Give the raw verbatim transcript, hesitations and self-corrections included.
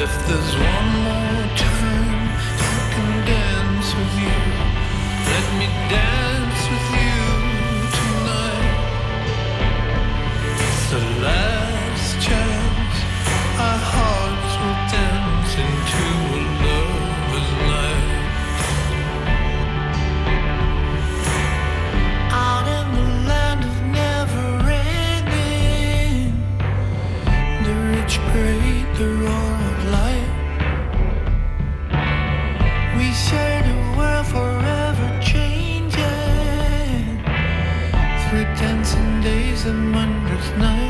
if there's one more time I can dance with you, let me dance with you tonight. It's the last chance our hearts will dance into a lover's night. Out in the land of never ending, the rich great, the roar of light. We shared a world forever changing, through dancing days and wondrous nights.